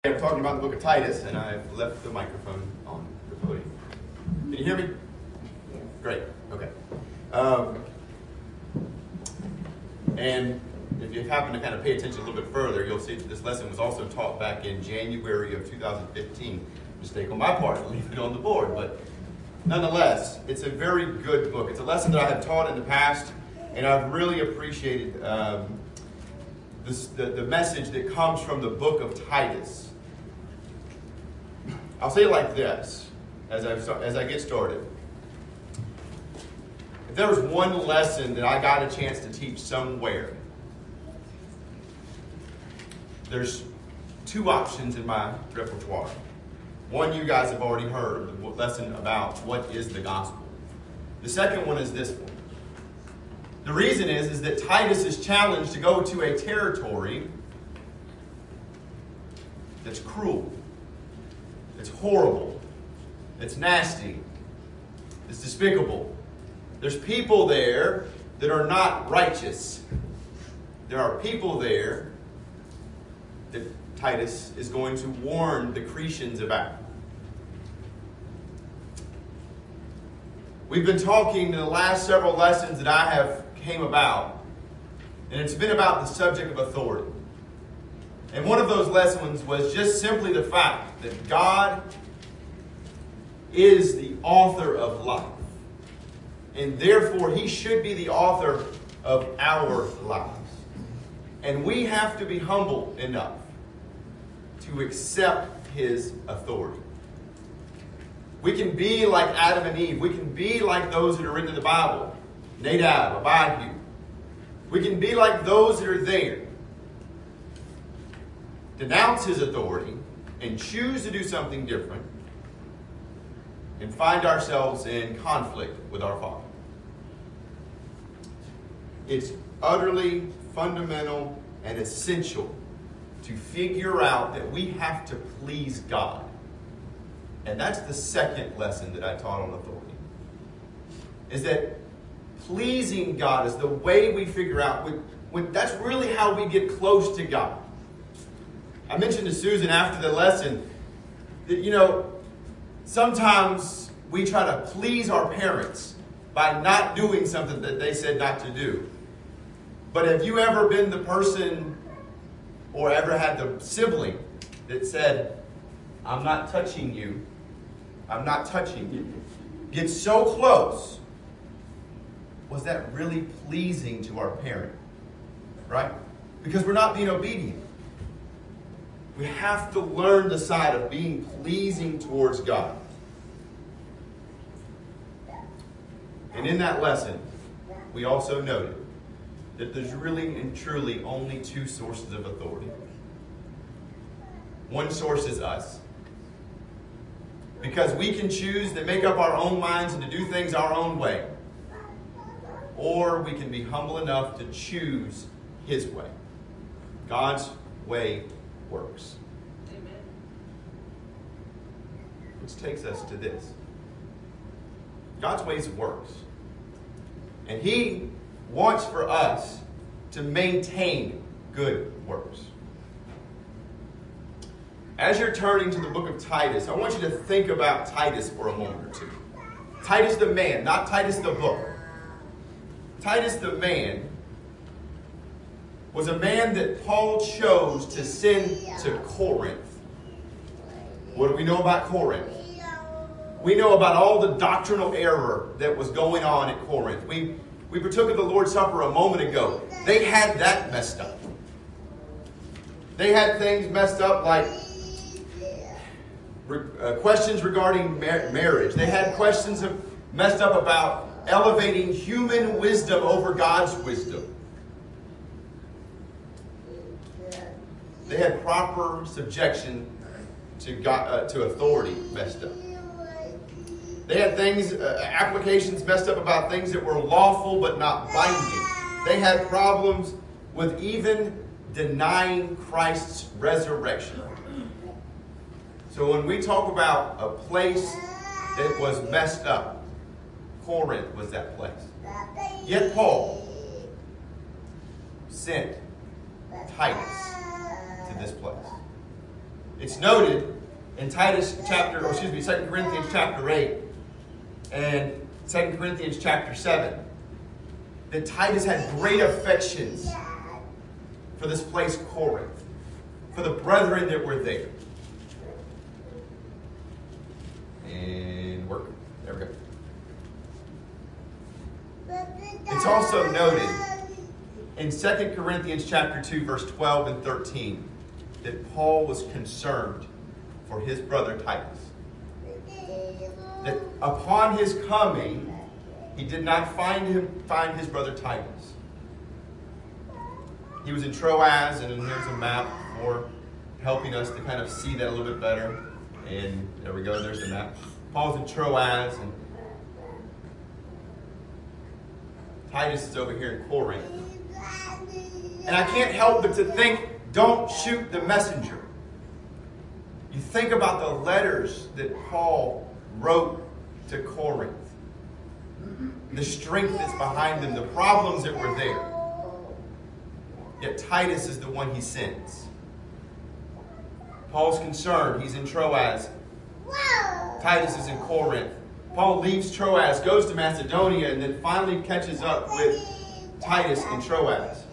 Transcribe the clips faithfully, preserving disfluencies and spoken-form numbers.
I'm talking about the book of Titus, and I've left the microphone on the podium. Can you hear me? Yes. Great. Okay. Um, and if you happen to kind of pay attention a little bit further, you'll see that this lesson was also taught back in January of two thousand fifteen. Mistake on my part to leave it on the board, but nonetheless, it's a very good book. It's a lesson that I have taught in the past, and I've really appreciated um, this, the, the message that comes from the book of Titus. I'll say it like this, as I, as I get started. If there was one lesson that I got a chance to teach somewhere, there's two options in my repertoire. One you guys have already heard, the lesson about what is the gospel. The second one is this one. The reason is, is that Titus is challenged to go to a territory that's cruel. It's horrible. It's nasty. It's despicable. There's people there that are not righteous. There are people there that Titus is going to warn the Cretans about. We've been talking in the last several lessons that I have came about, and it's been about the subject of authority. And one of those lessons was just simply the fact that God is the author of life. And therefore, He should be the author of our lives. And we have to be humble enough to accept His authority. We can be like Adam and Eve. We can be like those that are written in the Bible. Nadab, Abihu. We can be like those that are there. Denounce His authority and choose to do something different and find ourselves in conflict with our Father. It's utterly fundamental and essential to figure out that we have to please God. And that's the second lesson that I taught on authority. Is that pleasing God is the way we figure out, when, when, that's really how we get close to God. I mentioned to Susan after the lesson that, you know, sometimes we try to please our parents by not doing something that they said not to do. But have you ever been the person or ever had the sibling that said, I'm not touching you, I'm not touching you? Get so close. Was that really pleasing to our parent? Right? Because we're not being obedient. We have to learn the side of being pleasing towards God. And in that lesson, we also noted that there's really and truly only two sources of authority. One source is us. Because we can choose to make up our own minds and to do things our own way. Or we can be humble enough to choose His way. God's way works. Amen. Which takes us to this. God's ways works. And He wants for us to maintain good works. As you're turning to the book of Titus, I want you to think about Titus for a moment or two. Titus the man, not Titus the book. Titus the man was a man that Paul chose to send to Corinth. What do we know about Corinth? We know about all the doctrinal error that was going on at Corinth. We, we partook of the Lord's Supper a moment ago. They had that messed up. They had things messed up like uh, questions regarding mar- marriage. They had questions of, messed up about elevating human wisdom over God's wisdom. They had proper subjection to God, uh, to authority messed up. They had things, uh, applications messed up about things that were lawful but not binding. They had problems with even denying Christ's resurrection. So when we talk about a place that was messed up, Corinth was that place. Yet Paul sent Titus to this place. It's noted in Titus chapter, or excuse me, Second Corinthians chapter eight and Second Corinthians chapter seven that Titus had great affections for this place Corinth, for the brethren that were there. And work. There we go. It's also noted in Second Corinthians chapter two, verse twelve and thirteen, that Paul was concerned for his brother Titus. That upon his coming, he did not find him find his brother Titus. He was in Troas, and here's a map for helping us to kind of see that a little bit better. And there we go, there's the map. Paul's in Troas, and Titus is over here in Corinth. And I can't help but to think, don't shoot the messenger. You think about the letters that Paul wrote to Corinth. The strength that's behind them, the problems that were there. Yet Titus is the one he sends. Paul's concerned. He's in Troas. Titus is in Corinth. Paul leaves Troas, goes to Macedonia, and then finally catches up with Titus in Troas.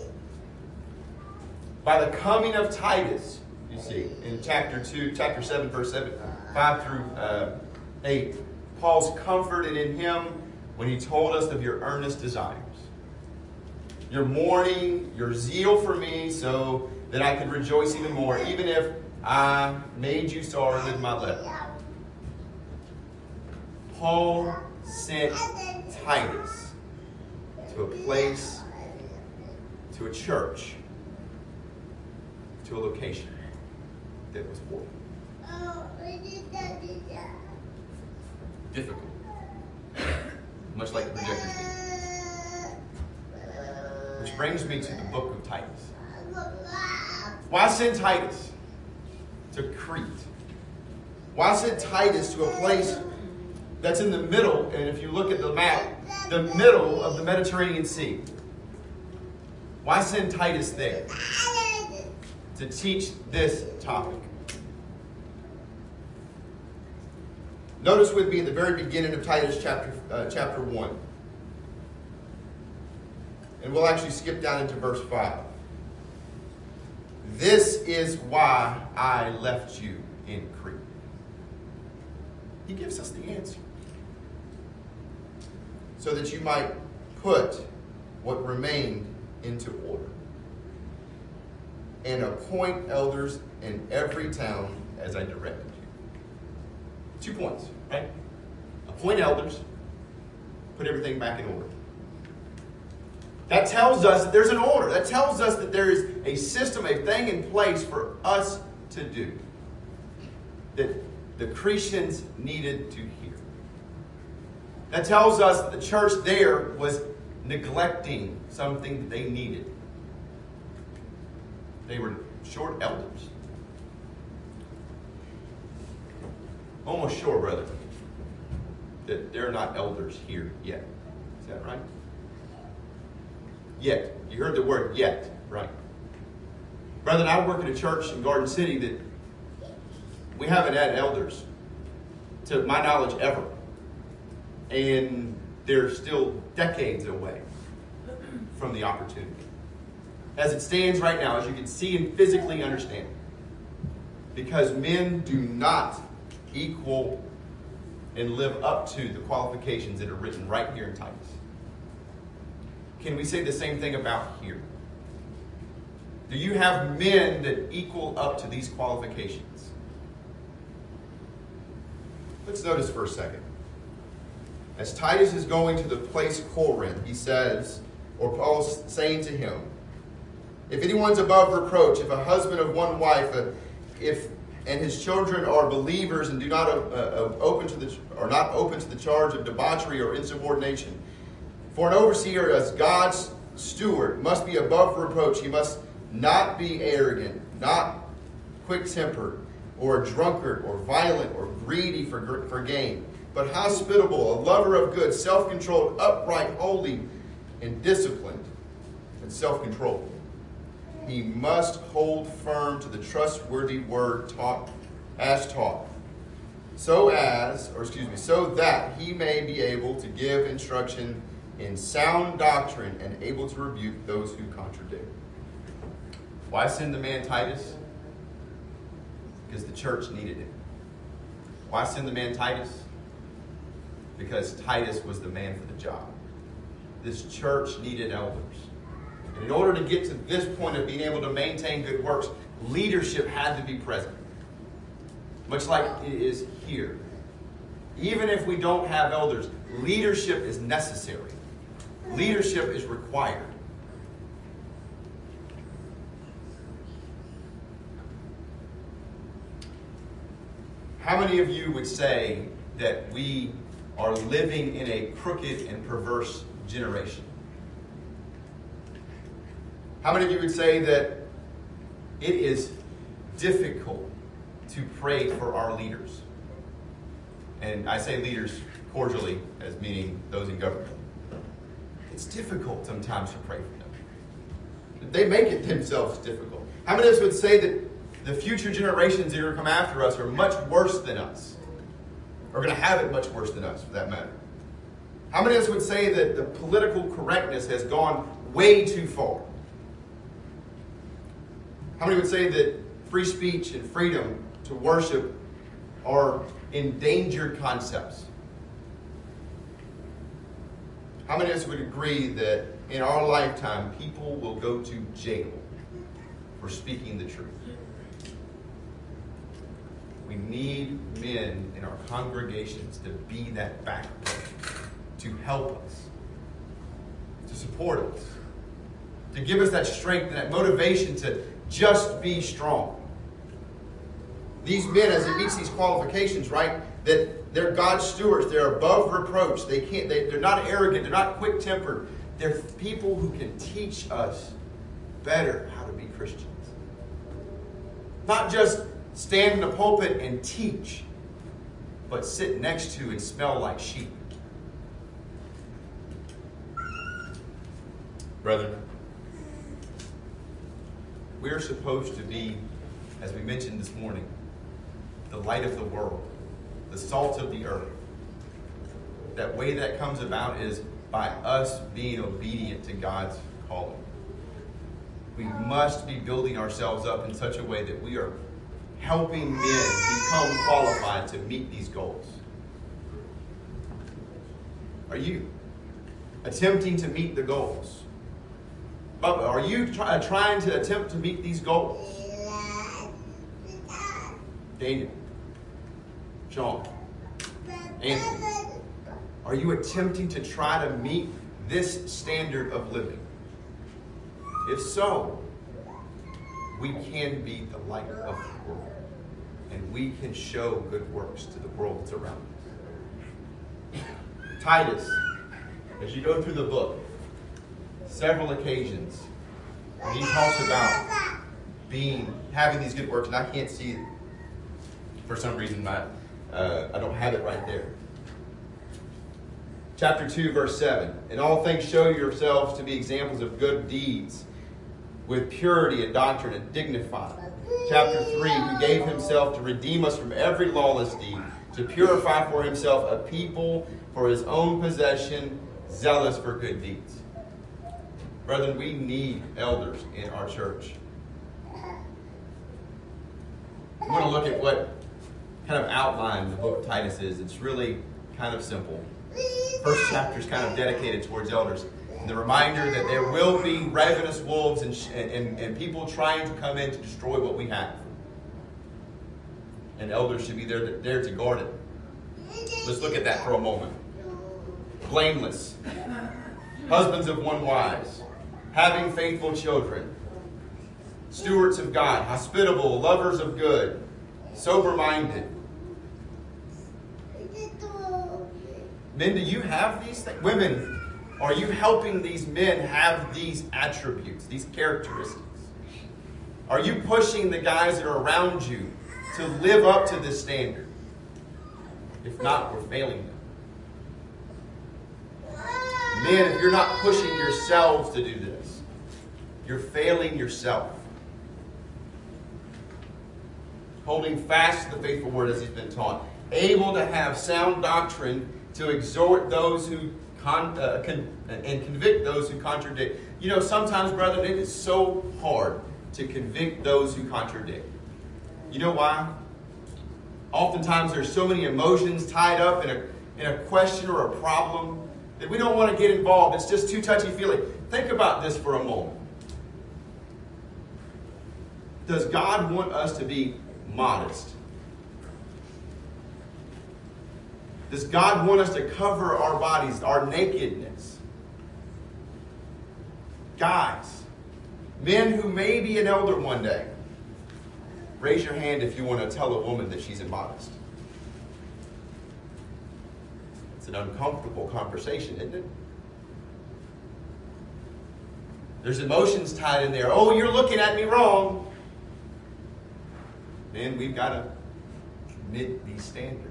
By the coming of Titus, you see, in chapter two, chapter seven, verse seven, five through uh, eight, Paul's comforted in him when he told us of your earnest desires. Your mourning, your zeal for me, so that I could rejoice even more, even if I made you sorry with my letter. Paul sent Titus to a place, to a church, to a location that was horrible. Difficult. Much like the projector's being. Which brings me to the book of Titus. Why send Titus to Crete? Why send Titus to a place that's in the middle, and if you look at the map, the middle of the Mediterranean Sea? Why send Titus there to teach this topic? Notice with me at the very beginning of Titus chapter, uh, chapter one. And we'll actually skip down into verse five. This is why I left you in Crete. He gives us the answer. So that you might put what remained into order. And appoint elders in every town as I directed you. Two points, right? Appoint elders, put everything back in order. That tells us that there's an order. That tells us that there is a system, a thing in place for us to do. That the Cretans needed to hear. That tells us that the church there was neglecting something that they needed. They were short elders. Almost sure, brother, that they're not elders here yet. Is that right? Yet. You heard the word yet, right? Brother, I work at a church in Garden City that we haven't had elders, to my knowledge, ever. And they're still decades away from the opportunity. As it stands right now, as you can see and physically understand. Because men do not equal and live up to the qualifications that are written right here in Titus. Can we say the same thing about here? Do you have men that equal up to these qualifications? Let's notice for a second. As Titus is going to the place Corinth, he says, or Paul's saying to him, if anyone's above reproach, if a husband of one wife, if and his children are believers and do not uh, uh, open to the are not open to the charge of debauchery or insubordination, for an overseer as God's steward must be above reproach. He must not be arrogant, not quick-tempered, or a drunkard, or violent, or greedy for, for gain, but hospitable, a lover of good, self-controlled, upright, holy, and disciplined, and self-controlled. he must hold firm to the trustworthy word taught as taught, so as, or excuse me, so that he may be able to give instruction in sound doctrine and able to rebuke those who contradict. Why send the man Titus? Because the church needed it. Why send the man Titus? Because Titus was the man for the job. This church needed elders. And in order to get to this point of being able to maintain good works, leadership had to be present. Much like it is here. Even if we don't have elders, leadership is necessary. Leadership is required. How many of you would say that we are living in a crooked and perverse generation? How many of you would say that it is difficult to pray for our leaders? And I say leaders cordially, as meaning those in government. It's difficult sometimes to pray for them. They make it themselves difficult. How many of us would say that the future generations that are going to come after us are much worse than us? Are going to have it much worse than us, for that matter? How many of us would say that the political correctness has gone way too far? How many would say that free speech and freedom to worship are endangered concepts? How many of us would agree that in our lifetime, people will go to jail for speaking the truth? We need men in our congregations to be that backbone, to help us, to support us, to give us that strength and that motivation to just be strong. These men, as it meets these qualifications, right, that they're God's stewards, they're above reproach, they can't, they, they're not arrogant, they're not quick-tempered. They're people who can teach us better how to be Christians. Not just stand in the pulpit and teach, but sit next to and smell like sheep. Brethren, we are supposed to be, as we mentioned this morning, the light of the world, the salt of the earth. That way that comes about is by us being obedient to God's calling. We must be building ourselves up in such a way that we are helping men become qualified to meet these goals. Are you attempting to meet the goals? Bubba, are you try, trying to attempt to meet these goals? Daniel, Sean, Anthony, are you attempting to try to meet this standard of living? If so, we can be the light of the world. And we can show good works to the world that's around us. Titus, as you go through the book, several occasions when he talks about being, having these good works, and I can't see it for some reason. My, uh, I don't have it right there. Chapter two, verse seven. In all things show yourselves to be examples of good deeds, with purity and doctrine and dignified. Chapter three, who gave himself to redeem us from every lawless deed, to purify for himself a people for his own possession, zealous for good deeds. Brethren, we need elders in our church. We want to look at what kind of outline the book of Titus is. It's really kind of simple. First chapter is kind of dedicated towards elders. And the reminder that there will be ravenous wolves and, and, and people trying to come in to destroy what we have. And elders should be there to, there to guard it. Let's look at that for a moment. Blameless. Husbands of one wives. Having faithful children. Stewards of God. Hospitable. Lovers of good. Sober-minded. Men, do you have these things? Women, are you helping these men have these attributes, these characteristics? Are you pushing the guys that are around you to live up to this standard? If not, we're failing them. Men, if you're not pushing yourselves to do this, you're failing yourself. Holding fast to the faithful word as he's been taught. Able to have sound doctrine to exhort those who con, uh, con, and convict those who contradict. You know, sometimes, brethren, it is so hard to convict those who contradict. You know why? Oftentimes there's so many emotions tied up in a, in a question or a problem that we don't want to get involved. It's just too touchy-feely. Think about this for a moment. Does God want us to be modest? Does God want us to cover our bodies, our nakedness? Guys, men who may be an elder one day, raise your hand if you want to tell a woman that she's immodest. It's an uncomfortable conversation, isn't it? There's emotions tied in there. Oh, you're looking at me wrong. Then we've got to meet these standards.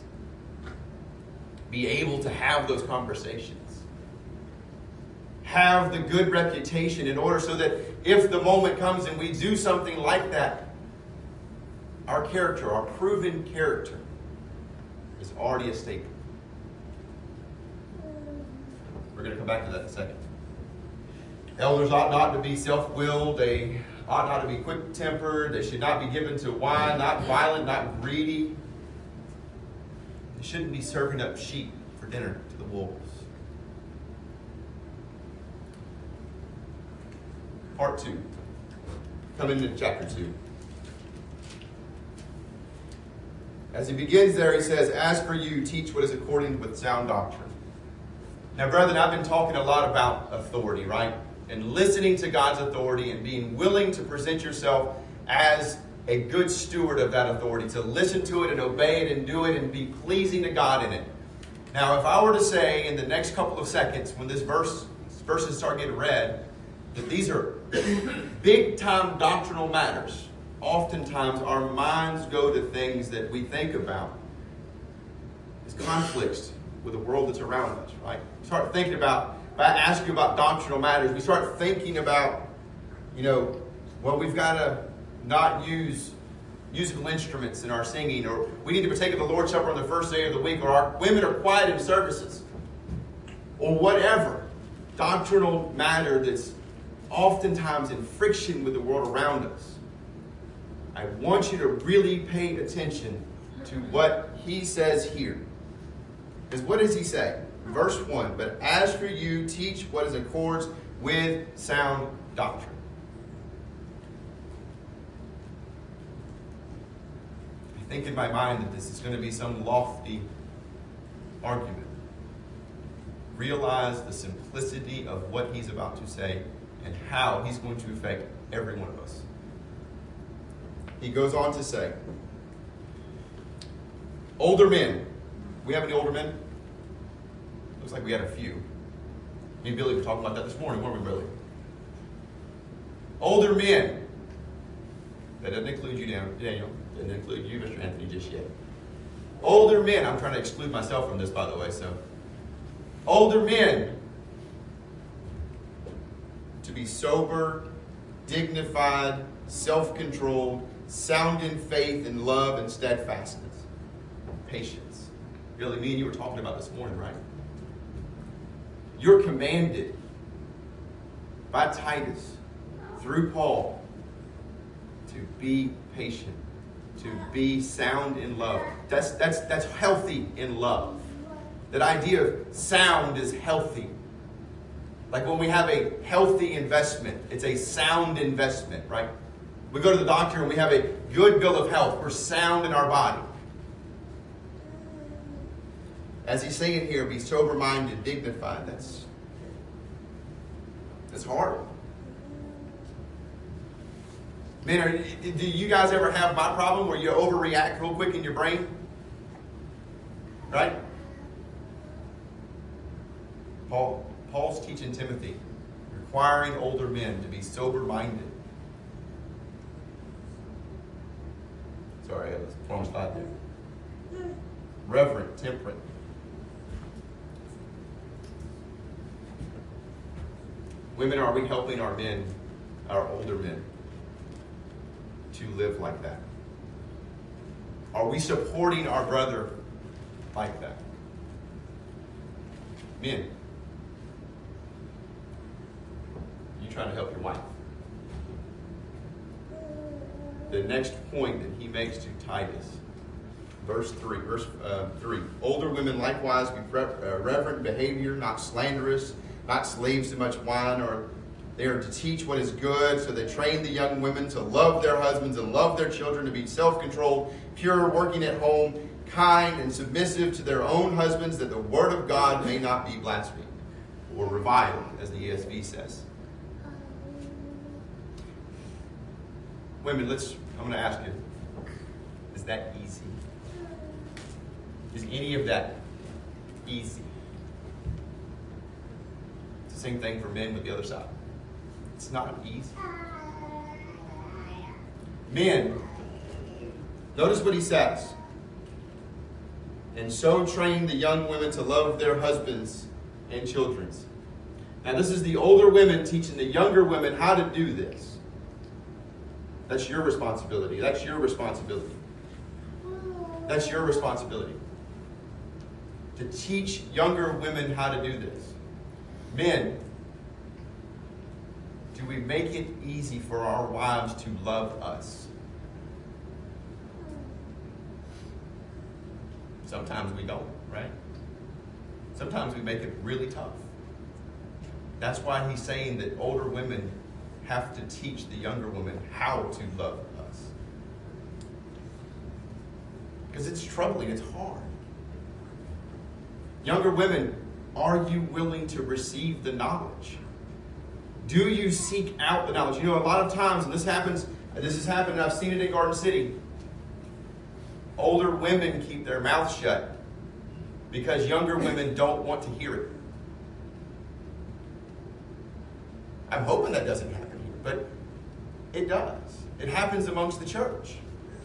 Be able to have those conversations. Have the good reputation in order so that if the moment comes and we do something like that, our character, our proven character, is already a staple. We're going to come back to that in a second. Elders ought not to be self-willed. They ought not to be quick-tempered. They should not be given to wine, not violent, not greedy. They shouldn't be serving up sheep for dinner to the wolves. Part two. Coming into chapter two. As he begins there, he says, "As for you, teach what is according with sound doctrine." Now, brethren, I've been talking a lot about authority, right? And listening to God's authority and being willing to present yourself as a good steward of that authority, to listen to it and obey it and do it and be pleasing to God in it. Now, if I were to say in the next couple of seconds, when this verse verses start getting read, that these are big-time doctrinal matters, oftentimes our minds go to things that we think about as conflicts with the world that's around us, right? We start thinking about, if I ask you about doctrinal matters, we start thinking about, you know, well, we've got to not use musical instruments in our singing, or we need to partake of the Lord's Supper on the first day of the week, or our women are quiet in services, or whatever doctrinal matter that's oftentimes in friction with the world around us. I want you to really pay attention to what he says here. Because what does he say? Verse one, "But as for you, teach what is in accords with sound doctrine." I think in my mind that this is going to be some lofty argument. Realize the simplicity of what he's about to say and how he's going to affect every one of us. He goes on to say, older men. We have any older men? Looks like we had a few. Me and Billy were talking about that this morning, weren't we, Billy? Older men. That doesn't include you, Daniel. Doesn't include you, Mister Anthony, just yet. Older men. I'm trying to exclude myself from this, by the way. So, older men. To be sober, dignified, self-controlled, sound in faith and love and steadfastness. Patience. Billy, me and you were talking about this morning, right? You're commanded by Titus, through Paul, to be patient, to be sound in love. That's, that's, that's healthy in love. That idea of sound is healthy. Like when we have a healthy investment, it's a sound investment, right? We go to the doctor and we have a good bill of health. We're sound in our body. As he's saying here, be sober-minded, dignified. That's, that's hard. Man, are, do you guys ever have my problem where you overreact real quick in your brain? Right? Paul, Paul's teaching Timothy, requiring older men to be sober-minded. Sorry, I was wrong slide there. Reverent, temperate. Women, are we helping our men our older men to live like that? Are we supporting our brother like that? Men, you trying to help your wife. The next point that he makes to Titus, verse three, verse uh, three. Older women likewise be pre- uh, reverent in behavior, not slanderous, not slaves to much wine, or they are to teach what is good. So they train the young women to love their husbands and love their children, to be self-controlled, pure, working at home, kind and submissive to their own husbands, that the word of God may not be blasphemed or reviled, as the E S V says. Women, let's, I'm going to ask you, is that easy? Is any of that easy? It's the same thing for men with the other side. It's not easy. Men, notice what he says. And so train the young women to love their husbands and children. Now this is the older women teaching the younger women how to do this. That's your responsibility. That's your responsibility. That's your responsibility. To teach younger women how to do this. Men, do we make it easy for our wives to love us? Sometimes we don't, right? Sometimes we make it really tough. That's why he's saying that older women have to teach the younger women how to love us. Because it's troubling, it's hard. Younger women, are you willing to receive the knowledge? Do you seek out the knowledge? You know, a lot of times, and this happens, this has happened, I've seen it in Garden City. Older women keep their mouths shut because younger women don't want to hear it. I'm hoping that doesn't happen here, but it does. It happens amongst the church.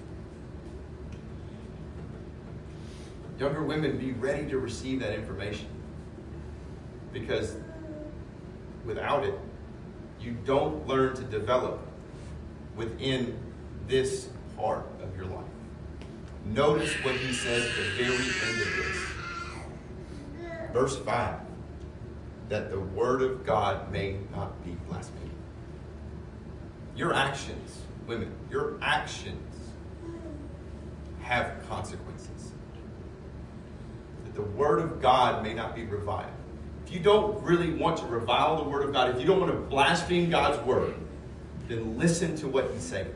Younger women, be ready to receive that information, because without it, you don't learn to develop within this part of your life. Notice what he says at the very end of this. Verse five. That the word of God may not be blasphemed. Your actions, women, your actions have consequences. That the word of God may not be reviled. If you don't really want to revile the word of God, if you don't want to blaspheme God's word, then listen to what he's saying.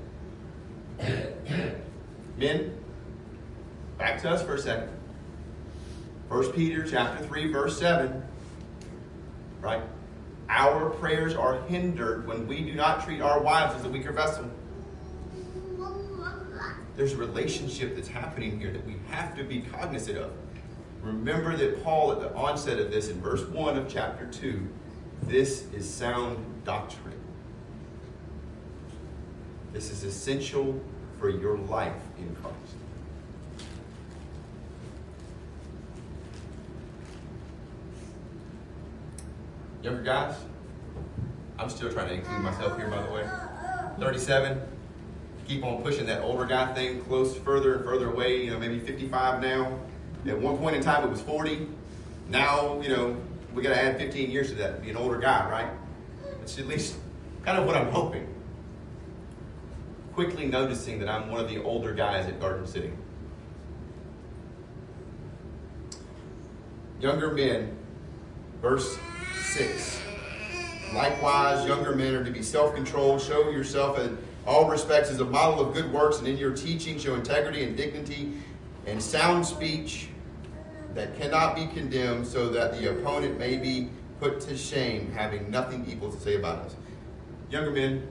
Men, back to us for a second. First Peter chapter three, verse seven. Right? Our prayers are hindered when we do not treat our wives as a weaker vessel. There's a relationship that's happening here that we have to be cognizant of. Remember that Paul, at the onset of this, in verse one of chapter two, this is sound doctrine. This is essential for your life in Christ. Younger guys, I'm still trying to include myself here, by the way. thirty-seven, keep on pushing that older guy thing close, further and further away. You know, maybe fifty-five now. At one point in time, it was forty. Now, you know, we got to add fifteen years to that, be an older guy, right? That's at least kind of what I'm hoping. Quickly noticing that I'm one of the older guys at Garden City. Younger men, verse six. Likewise, younger men are to be self-controlled. Show yourself in all respects as a model of good works, and in your teaching show integrity and dignity and sound speech that cannot be condemned, so that the opponent may be put to shame, having nothing evil to say about us. Younger men,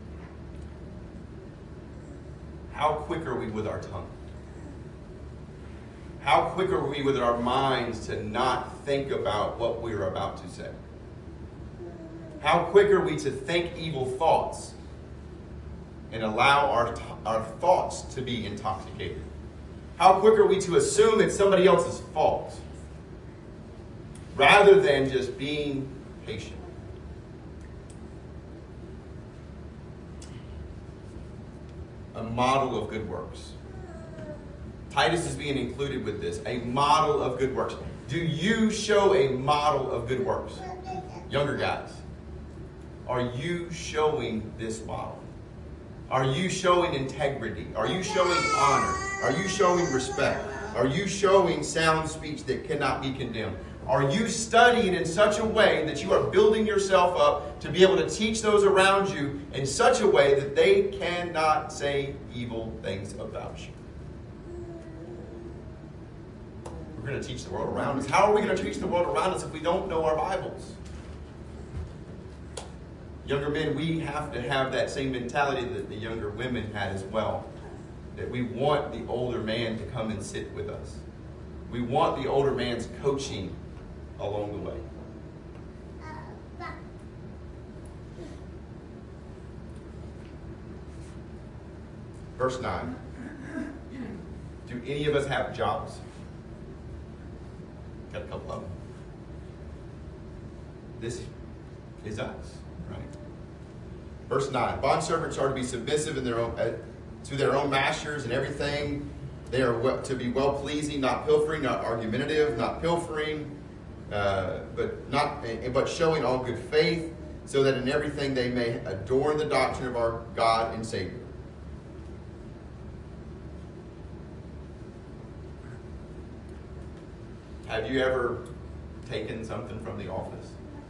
how quick are we with our tongue? How quick are we with our minds to not think about what we're about to say? How quick are we to think evil thoughts and allow our, our thoughts to be intoxicated? How quick are we to assume it's somebody else's fault rather than just being patient? model of good works. Titus is being included with this, a model of good works. Do you show a model of good works? Younger guys, are you showing this model? Are you showing integrity? Are you showing honor? Are you showing respect? Are you showing sound speech that cannot be condemned? Are you studying in such a way that you are building yourself up to be able to teach those around you in such a way that they cannot say evil things about you? We're going to teach the world around us. How are we going to teach the world around us if we don't know our Bibles? Younger men, we have to have that same mentality that the younger women had as well. That we want the older man to come and sit with us. We want the older man's coaching along the way. Verse nine. Do any of us have jobs? Got a couple of them. This is us, right? Verse nine. Bondservants are to be submissive in their own, uh, to their own masters and everything. They are well, to be well-pleasing, not pilfering, not argumentative, not pilfering, uh, but not, but showing all good faith, so that in everything they may adorn the doctrine of our God and Savior. Have you ever taken something from the office?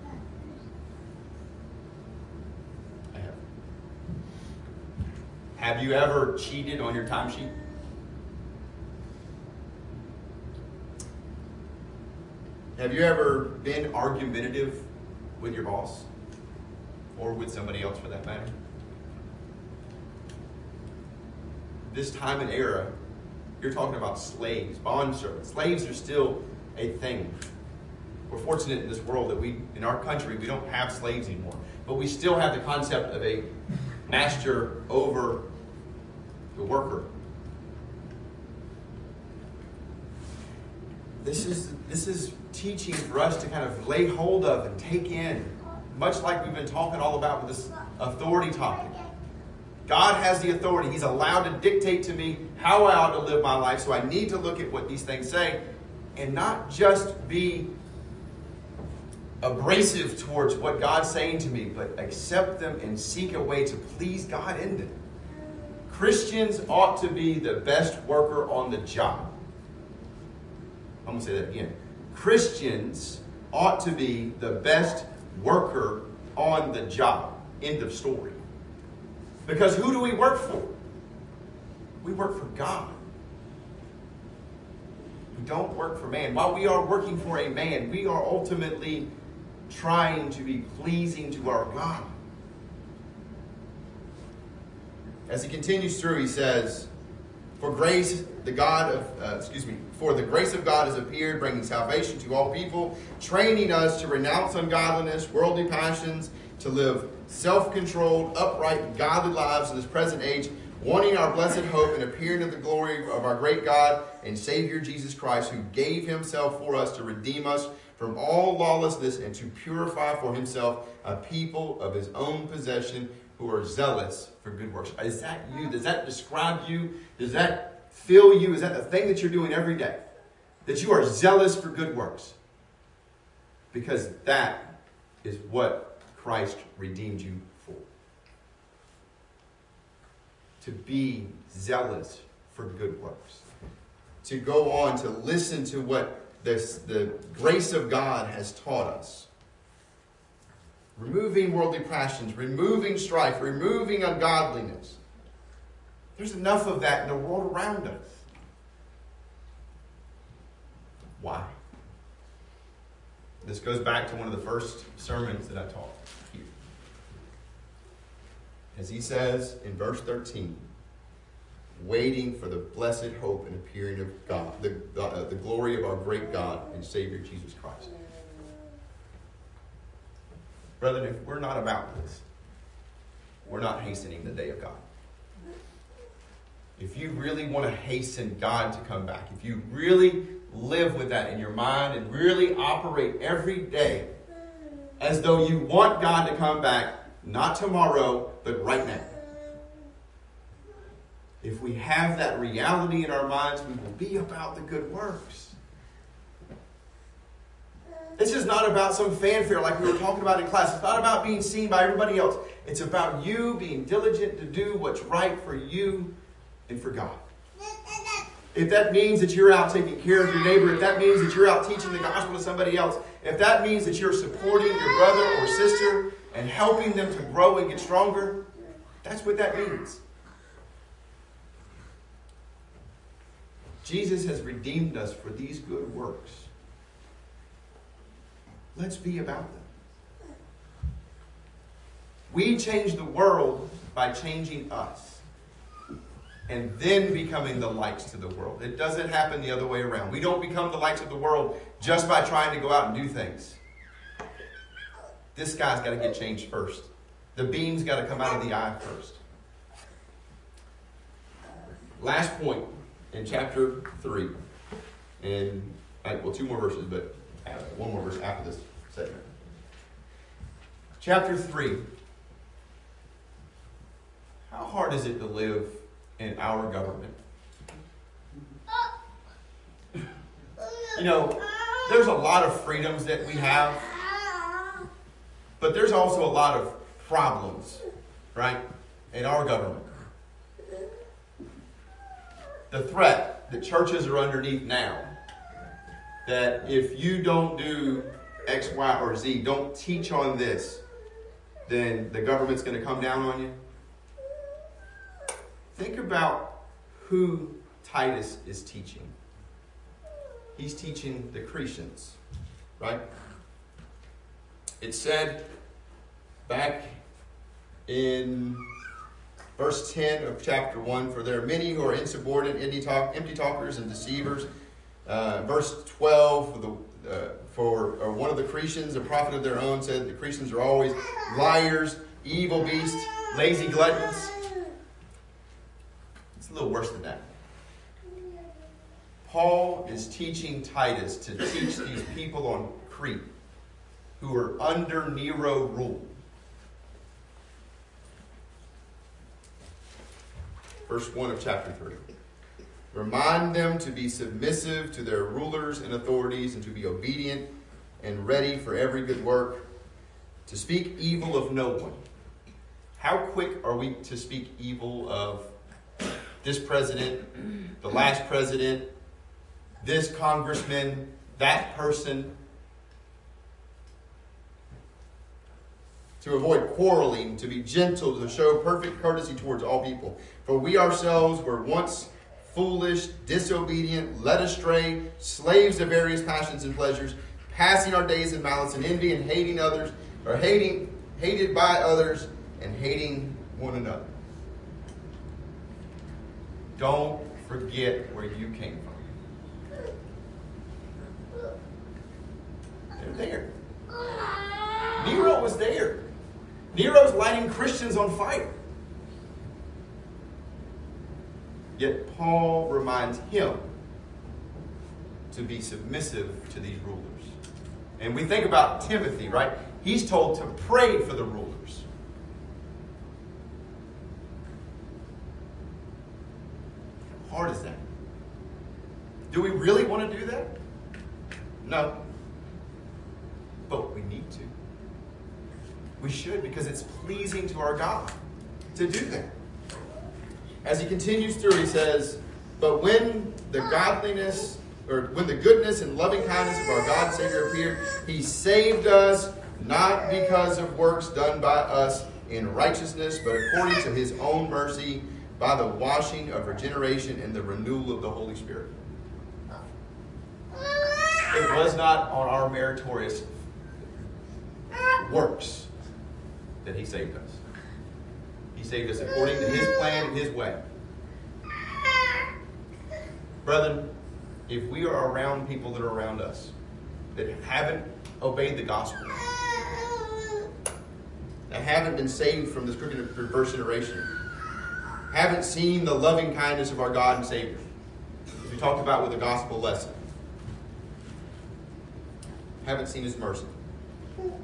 I have. Have you ever cheated on your timesheet? Have you ever been argumentative with your boss? Or with somebody else for that matter? This time and era, you're talking about slaves, bondservants. Slaves are still a thing. We're fortunate in this world that we, in our country, we don't have slaves anymore. But we still have the concept of a master over the worker. This is, this is teaching for us to kind of lay hold of and take in, much like we've been talking all about with this authority topic. God has the authority. He's allowed to dictate to me how I ought to live my life, so I need to look at what these things say and not just be abrasive towards what God's saying to me, but accept them and seek a way to please God in them. Christians ought to be the best worker on the job. I'm going to say that again. Christians ought to be the best worker on the job. End of story. Because who do we work for? We work for God. We don't work for man. While we are working for a man, we are ultimately trying to be pleasing to our God. As he continues through, he says, For grace, the God of, uh, excuse me, for the grace of God has appeared, bringing salvation to all people, training us to renounce ungodliness, worldly passions, to live self-controlled, upright, godly lives in this present age, wanting our blessed hope and appearing of the glory of our great God and Savior Jesus Christ, who gave himself for us to redeem us from all lawlessness and to purify for himself a people of his own possession who are zealous for good works. Is that you? Does that describe you? Does that fill you? Is that the thing that you're doing every day? That you are zealous for good works? Because that is what Christ redeemed you for. To be zealous for good works. To go on to listen to what this, the grace of God has taught us. Removing worldly passions, removing strife, removing ungodliness. There's enough of that in the world around us. Why? This goes back to one of the first sermons that I taught here. As he says in verse thirteen, waiting for the blessed hope and appearing of God, the, the, uh, the glory of our great God and Savior Jesus Christ. Brethren, if we're not about this, we're not hastening the day of God. If you really want to hasten God to come back, if you really live with that in your mind and really operate every day as though you want God to come back, not tomorrow, but right now. if we have that reality in our minds, we will be about the good works. This is not about some fanfare like we were talking about in class. It's not about being seen by everybody else. It's about you being diligent to do what's right for you and for God. If that means that you're out taking care of your neighbor, if that means that you're out teaching the gospel to somebody else, if that means that you're supporting your brother or sister and helping them to grow and get stronger, that's what that means. Jesus has redeemed us for these good works. Let's be about them. We change the world by changing us and then becoming the lights to the world. It doesn't happen the other way around. We don't become the lights of the world just by trying to go out and do things. This guy's got to get changed first. The beam's got to come out of the eye first. Last point in chapter three. And, well, two more verses, but one more verse after this segment. Chapter three. How hard is it to live in our government? You know, there's a lot of freedoms that we have, but there's also a lot of problems, right, in our government. The threat that churches are underneath now, that if you don't do X, Y, or Z, don't teach on this, then the government's going to come down on you. Think about who Titus is teaching. He's teaching the Cretans, right? It said back in verse ten of chapter one, for there are many who are insubordinate, empty, talk, empty talkers, and deceivers. Uh, verse twelve, for, the, uh, for uh, one of the Cretans, a prophet of their own, said the Cretans are always liars, evil beasts, lazy gluttons. It's a little worse than that. Paul is teaching Titus to teach these people on Crete who are under Nero rule. Verse one of chapter three. Remind them to be submissive to their rulers and authorities and to be obedient and ready for every good work, to speak evil of no one. How quick are we to speak evil of this president, the last president, this congressman, that person? To avoid quarreling, to be gentle, to show perfect courtesy towards all people. For we ourselves were once foolish, disobedient, led astray, slaves of various passions and pleasures, passing our days in malice and envy and hating others, or hating, hated by others and hating one another. Don't forget where you came from. They're there. Nero was there. Nero's lighting Christians on fire. Yet Paul reminds him to be submissive to these rulers. And we think about Timothy, right? He's told to pray for the rulers. How hard is that? Do we really want to do that? No. But we need to. We should, because it's pleasing to our God to do that. As he continues through, he says, but when the godliness, or when the goodness and loving kindness of our God and Savior appeared, he saved us not because of works done by us in righteousness, but according to his own mercy, by the washing of regeneration and the renewal of the Holy Spirit. It was not on our meritorious works that he saved us. He saved us according to his plan and his way. Brethren, if we are around people that are around us that haven't obeyed the gospel, that haven't been saved from this crooked and perverse generation, haven't seen the loving kindness of our God and Savior, as we talked about with the gospel lesson, haven't seen his mercy,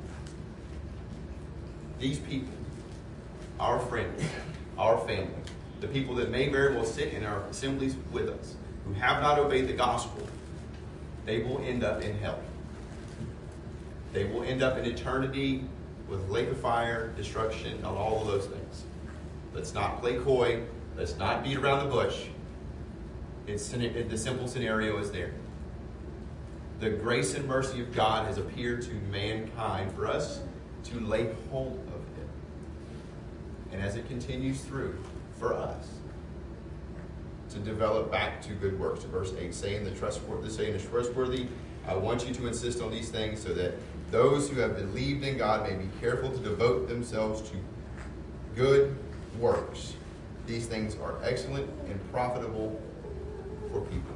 these people, our friends, our family, the people that may very well sit in our assemblies with us, who have not obeyed the gospel, they will end up in hell. They will end up in eternity with lake of fire, destruction, and all of those things. Let's not play coy. Let's not beat around the bush. It's, the simple scenario is there. The grace and mercy of God has appeared to mankind for us to lay hold of it. And as it continues through, for us to develop back to good works. Verse eight, saying the trustworthy, the saying is trustworthy. I want you to insist on these things so that those who have believed in God may be careful to devote themselves to good works. These things are excellent and profitable for people.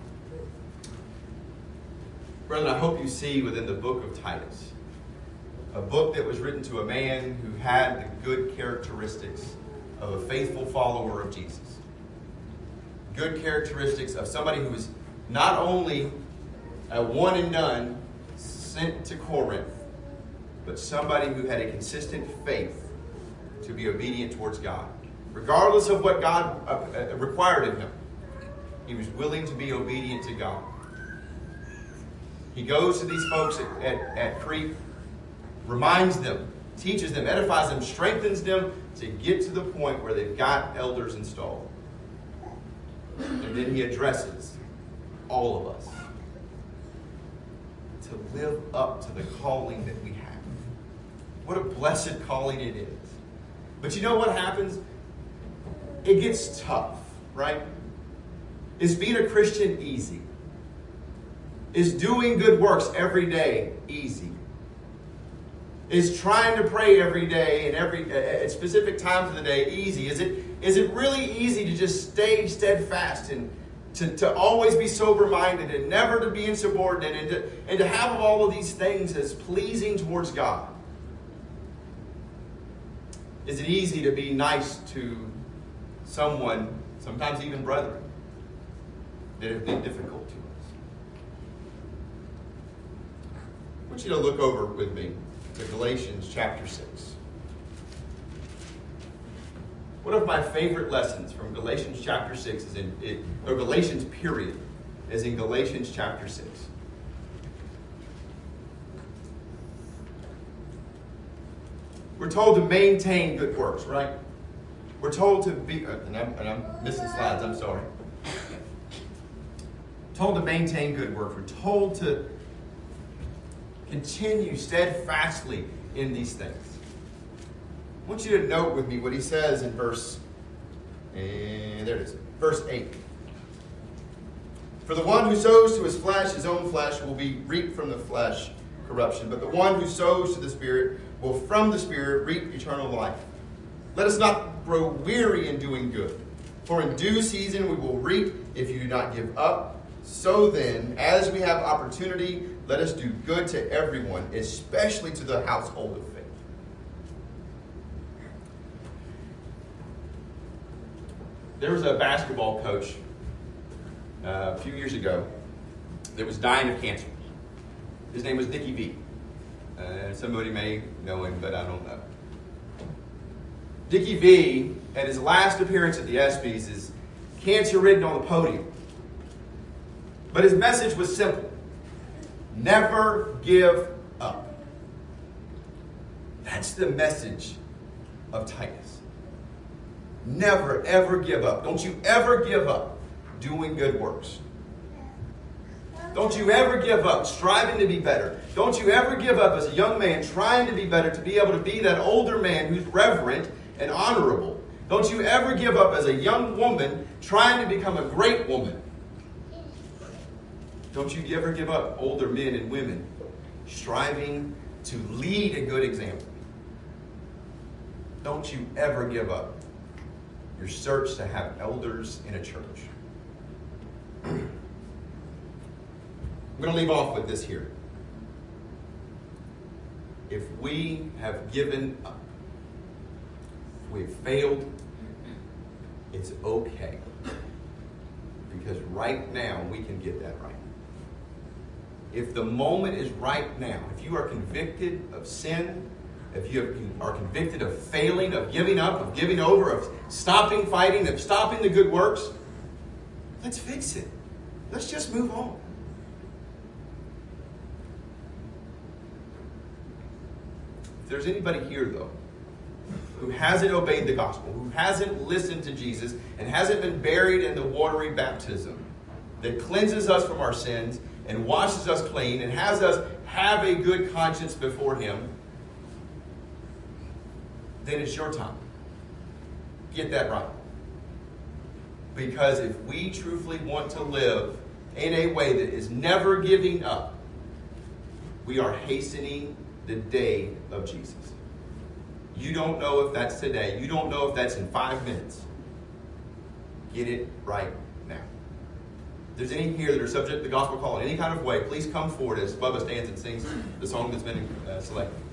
Brethren, I hope you see within the book of Titus, a book that was written to a man who had the good characteristics of a faithful follower of Jesus. Good characteristics of somebody who was not only a one and done sent to Corinth, but somebody who had a consistent faith to be obedient towards God. Regardless of what God uh, required of him, he was willing to be obedient to God. He goes to these folks at, at, at Crete, reminds them, teaches them, edifies them, strengthens them to get to the point where they've got elders installed. And then he addresses all of us to live up to the calling that we have. What a blessed calling it is. But you know what happens? It gets tough, right? Is being a Christian easy? Is doing good works every day easy? Is trying to pray every day and every at specific times of the day easy? Is it is it really easy to just stay steadfast and to, to always be sober-minded and never to be insubordinate and to, and to have all of these things as pleasing towards God? Is it easy to be nice to someone, sometimes even brethren, that have been difficult to us? I want you to look over with me to Galatians chapter six. One of my favorite lessons from Galatians chapter six is in, it, or Galatians period, is in Galatians chapter six. We're told to maintain good works, right? We're told to be, uh, and, I'm, and I'm missing slides, I'm sorry. Told to maintain good works. We're told to continue steadfastly in these things. I want you to note with me what he says in verse, and there it is, verse eight. For the one who sows to his flesh, his own flesh, will be reaped from the flesh corruption. But the one who sows to the Spirit will from the Spirit reap eternal life. Let us not grow weary in doing good, for in due season we will reap if you do not give up. So then, as we have opportunity, let us do good to everyone, especially to the household of faith. There was a basketball coach uh, a few years ago that was dying of cancer. His name was Dickie V. Uh, somebody may know him, but I don't know. Dickie V, at his last appearance at the ESPYs, is cancer-ridden on the podium. But his message was simple. Never give up. That's the message of Titus. Never, ever give up. Don't you ever give up doing good works. Don't you ever give up striving to be better. Don't you ever give up as a young man trying to be better, to be able to be that older man who's reverent and honorable. Don't you ever give up as a young woman trying to become a great woman. Don't you ever give up, older men and women, striving to lead a good example. Don't you ever give up your search to have elders in a church. I'm going to leave off with this here. If we have given up, if we have failed, it's okay. Because right now we can get that right. If the moment is right now, if you are convicted of sin, if you are convicted of failing, of giving up, of giving over, of stopping fighting, of stopping the good works, let's fix it. Let's just move on. If there's anybody here, though, who hasn't obeyed the gospel, who hasn't listened to Jesus, and hasn't been buried in the watery baptism that cleanses us from our sins and washes us clean and has us have a good conscience before Him, then it's your time. Get that right. Because if we truthfully want to live in a way that is never giving up, we are hastening the day of Jesus. You don't know if that's today. You don't know if that's in five minutes. Get it right now. If there's any here that are subject to the gospel call in any kind of way, please come forward as Bubba stands and sings the song that's been uh, selected.